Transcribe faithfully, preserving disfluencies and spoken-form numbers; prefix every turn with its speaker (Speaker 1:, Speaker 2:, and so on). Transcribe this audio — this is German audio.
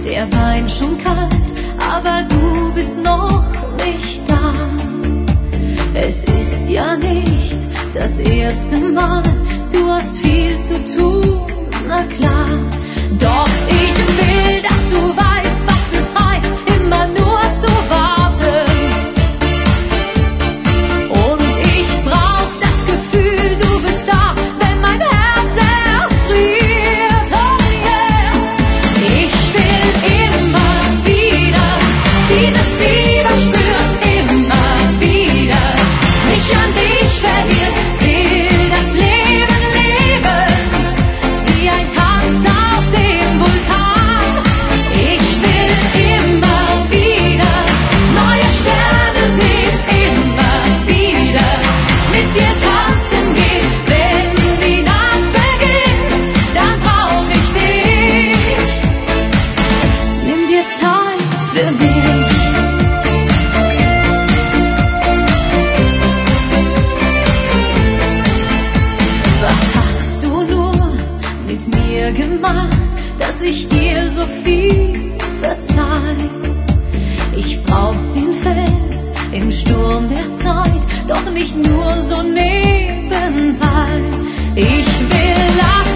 Speaker 1: der Wein schon kalt, aber du bist noch nicht da. Es ist ja nicht das erste Mal, du hast viel zu tun, na klar. Doch ich will, dass du weißt, was es heißt, immer nur zu warten. Und ich brauch das Gefühl, du bist da, wenn mein Herz erfriert. Oh yeah. Ich will immer wieder dieses Fieber spüren, immer wieder mich an dich verlieren, will das Leben leben, wie ein Tanz auf dem Vulkan. Ich will immer wieder neue Sterne sehen, immer wieder mit dir tanzen gehen. Wenn die Nacht beginnt, dann brauch ich dich. Nimm dir Zeit für mich. Was hast du nur mit mir gemacht, dass ich dir so viel verzeih? Ich brauch den Fels im Sturm der Zeit, doch nicht nur so nebenbei. Ich will